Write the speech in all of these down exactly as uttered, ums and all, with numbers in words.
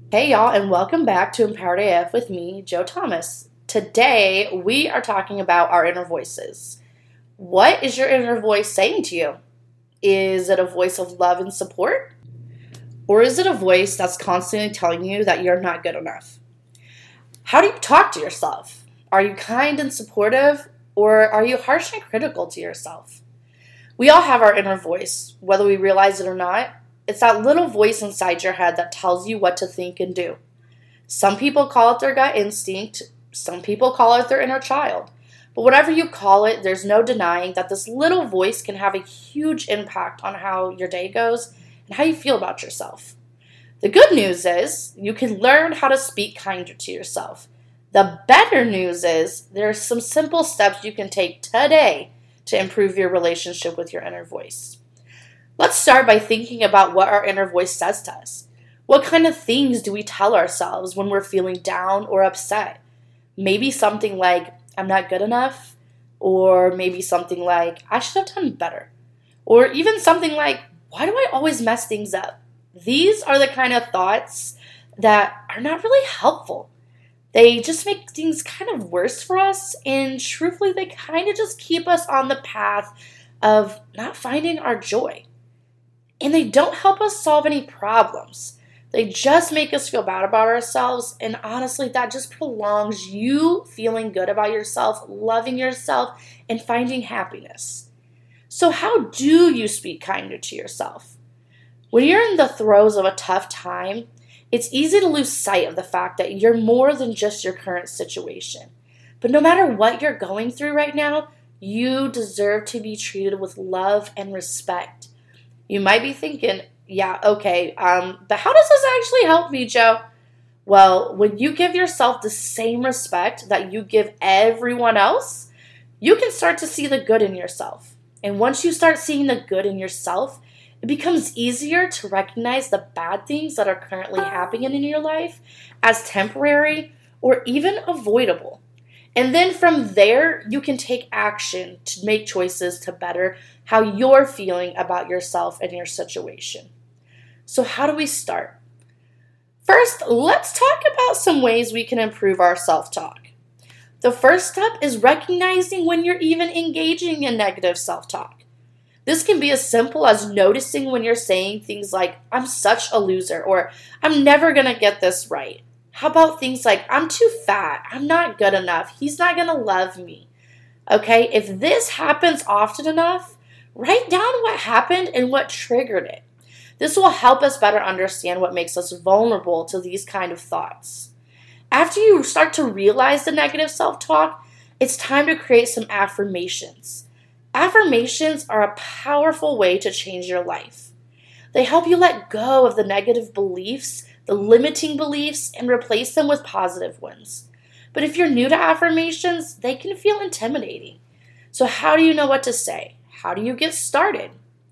Hey y'all, and welcome back to Empowered A F with me, Joe Thomas. Today, we are talking about our inner voices. What is your inner voice saying to you? Is it a voice of love and support? Or is it a voice that's constantly telling you that you're not good enough? How do you talk to yourself? Are you kind and supportive, or are you harsh and critical to yourself? We all have our inner voice, whether we realize it or not. It's that little voice inside your head that tells you what to think and do. Some people call it their gut instinct. Some people call it their inner child. But whatever you call it, there's no denying that this little voice can have a huge impact on how your day goes and how you feel about yourself. The good news is you can learn how to speak kinder to yourself. The better news is there are some simple steps you can take today to improve your relationship with your inner voice. Let's start by thinking about what our inner voice says to us. What kind of things do we tell ourselves when we're feeling down or upset? Maybe something like, I'm not good enough, or maybe something like, I should have done better, or even something like, why do I always mess things up? These are the kind of thoughts that are not really helpful. They just make things kind of worse for us, and truthfully, they kind of just keep us on the path of not finding our joy. And they don't help us solve any problems. They just make us feel bad about ourselves. And honestly, that just prolongs you feeling good about yourself, loving yourself, and finding happiness. So how do you speak kinder to yourself? When you're in the throes of a tough time, it's easy to lose sight of the fact that you're more than just your current situation. But no matter what you're going through right now, you deserve to be treated with love and respect. You might be thinking, yeah, okay, um, but how does this actually help me, Joe? Well, when you give yourself the same respect that you give everyone else, you can start to see the good in yourself. And once you start seeing the good in yourself, it becomes easier to recognize the bad things that are currently happening in your life as temporary or even avoidable. And then from there, you can take action to make choices to better how you're feeling about yourself and your situation. So how do we start? First, let's talk about some ways we can improve our self-talk. The first step is recognizing when you're even engaging in negative self-talk. This can be as simple as noticing when you're saying things like, I'm such a loser, or I'm never going to get this right. How about things like, I'm too fat, I'm not good enough, he's not going to love me? Okay, if this happens often enough, write down what happened and what triggered it. This will help us better understand what makes us vulnerable to these kind of thoughts. After you start to realize the negative self-talk, it's time to create some affirmations. Affirmations are a powerful way to change your life. They help you let go of the negative beliefs, the limiting beliefs, and replace them with positive ones. But if you're new to affirmations, they can feel intimidating. So how do you know what to say? How do you get started?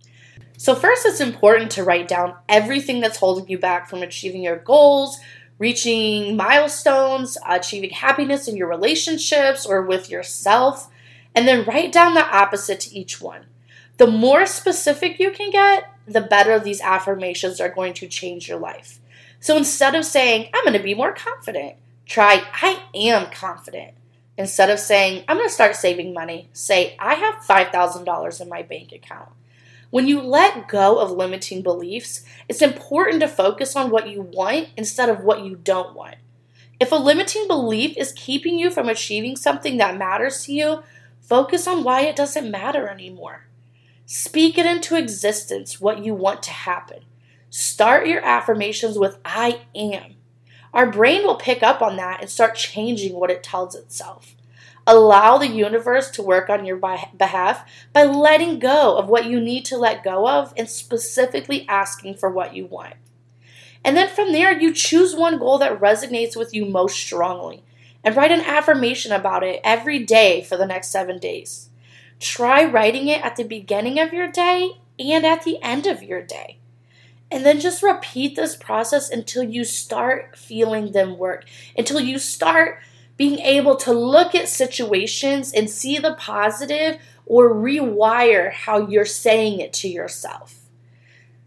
So first, it's important to write down everything that's holding you back from achieving your goals, reaching milestones, achieving happiness in your relationships or with yourself, and then write down the opposite to each one. The more specific you can get, the better these affirmations are going to change your life. So instead of saying, I'm going to be more confident, try, I am confident. Instead of saying, I'm going to start saving money, say, I have five thousand dollars in my bank account. When you let go of limiting beliefs, it's important to focus on what you want instead of what you don't want. If a limiting belief is keeping you from achieving something that matters to you, focus on why it doesn't matter anymore. Speak it into existence, what you want to happen. Start your affirmations with I am. Our brain will pick up on that and start changing what it tells itself. Allow the universe to work on your behalf by letting go of what you need to let go of and specifically asking for what you want. And then from there, you choose one goal that resonates with you most strongly and write an affirmation about it every day for the next seven days. Try writing it at the beginning of your day and at the end of your day. And then just repeat this process until you start feeling them work, until you start being able to look at situations and see the positive or rewire how you're saying it to yourself.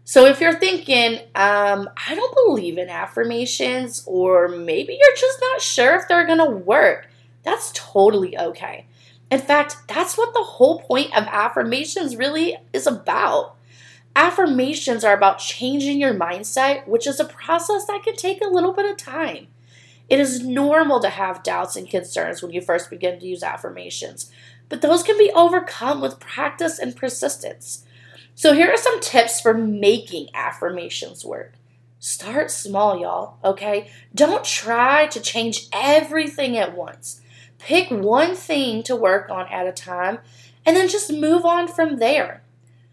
So if you're thinking, um, I don't believe in affirmations, or maybe you're just not sure if they're going to work, that's totally okay. In fact, that's what the whole point of affirmations really is about. Affirmations are about changing your mindset, which is a process that can take a little bit of time. It is normal to have doubts and concerns when you first begin to use affirmations, but those can be overcome with practice and persistence. So here are some tips for making affirmations work. Start small, y'all, okay? Don't try to change everything at once. Pick one thing to work on at a time, and then just move on from there.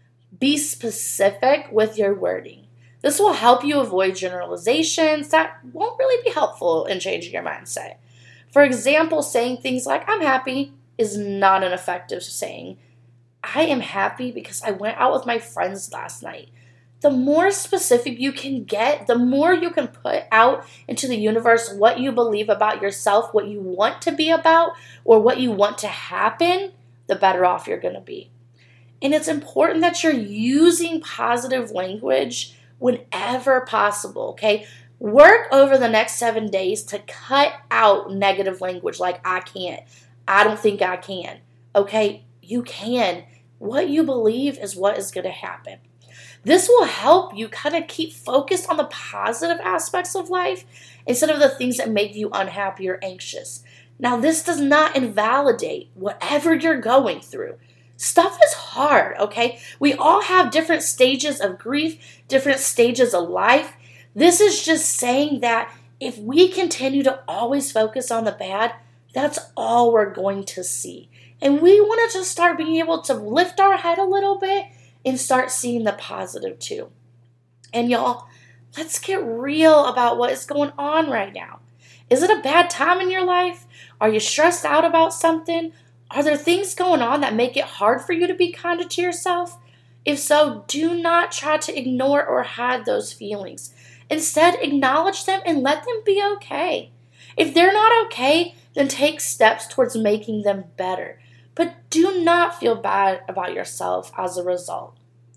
Be specific with your wording. This will help you avoid generalizations that won't really be helpful in changing your mindset. For example, saying things like, I'm happy, is not an effective saying. I am happy because I went out with my friends last night. The more specific you can get, the more you can put out into the universe what you believe about yourself, what you want to be about, or what you want to happen, the better off you're going to be. And it's important that you're using positive language whenever possible, okay? Work over the next seven days to cut out negative language like I can't, I don't think I can, okay? You can. What you believe is what is going to happen. This will help you kind of keep focused on the positive aspects of life instead of the things that make you unhappy or anxious. Now, this does not invalidate whatever you're going through. Stuff is hard, okay? We all have different stages of grief, different stages of life. This is just saying that if we continue to always focus on the bad, that's all we're going to see. And we want to just start being able to lift our head a little bit and start seeing the positive too. And y'all, let's get real about what is going on right now. Is it a bad time in your life? Are you stressed out about something? Are there things going on that make it hard for you to be kinder to yourself? If so, do not try to ignore or hide those feelings. Instead, acknowledge them and let them be okay. If they're not okay, then take steps towards making them better. But do not feel bad about yourself as a result.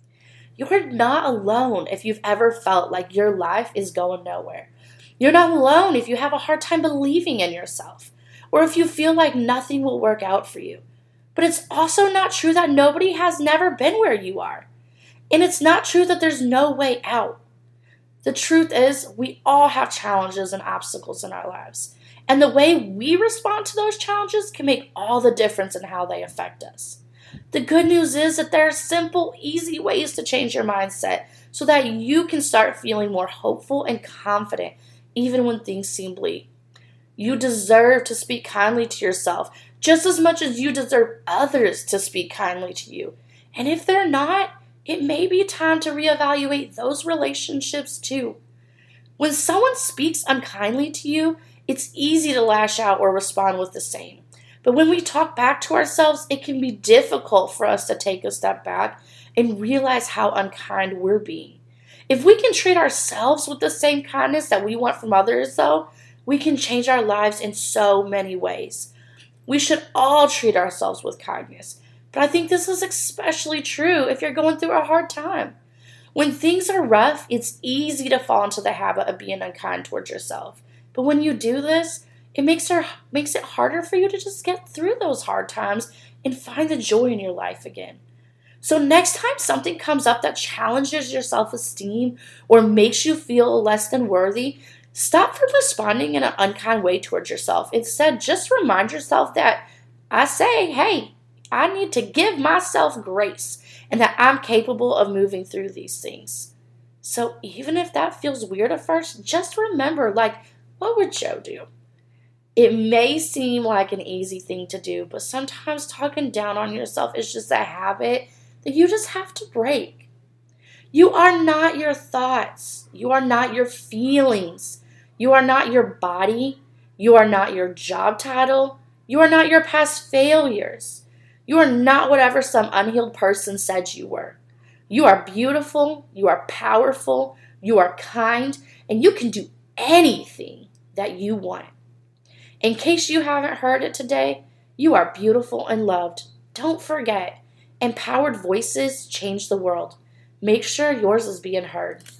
You're not alone if you've ever felt like your life is going nowhere. You're not alone if you have a hard time believing in yourself, or if you feel like nothing will work out for you. But it's also not true that nobody has never been where you are. And it's not true that there's no way out. The truth is, we all have challenges and obstacles in our lives. And the way we respond to those challenges can make all the difference in how they affect us. The good news is that there are simple, easy ways to change your mindset so that you can start feeling more hopeful and confident even when things seem bleak. You deserve to speak kindly to yourself just as much as you deserve others to speak kindly to you. And if they're not, it may be time to reevaluate those relationships too. When someone speaks unkindly to you, it's easy to lash out or respond with the same. But when we talk back to ourselves, it can be difficult for us to take a step back and realize how unkind we're being. If we can treat ourselves with the same kindness that we want from others, though, we can change our lives in so many ways. We should all treat ourselves with kindness, but I think this is especially true if you're going through a hard time. When things are rough, it's easy to fall into the habit of being unkind towards yourself. But when you do this, it makes, her, makes it harder for you to just get through those hard times and find the joy in your life again. So next time something comes up that challenges your self-esteem or makes you feel less than worthy, stop from responding in an unkind way towards yourself. Instead, just remind yourself that I say, hey, I need to give myself grace and that I'm capable of moving through these things. So even if that feels weird at first, just remember, like, what would Joe do? It may seem like an easy thing to do, but sometimes talking down on yourself is just a habit that you just have to break. You are not your thoughts. You are not your feelings. You are not your body. You are not your job title. You are not your past failures. You are not whatever some unhealed person said you were. You are beautiful. You are powerful. You are kind. And you can do anything that you want. In case you haven't heard it today, you are beautiful and loved. Don't forget, empowered voices change the world. make sure yours is being heard.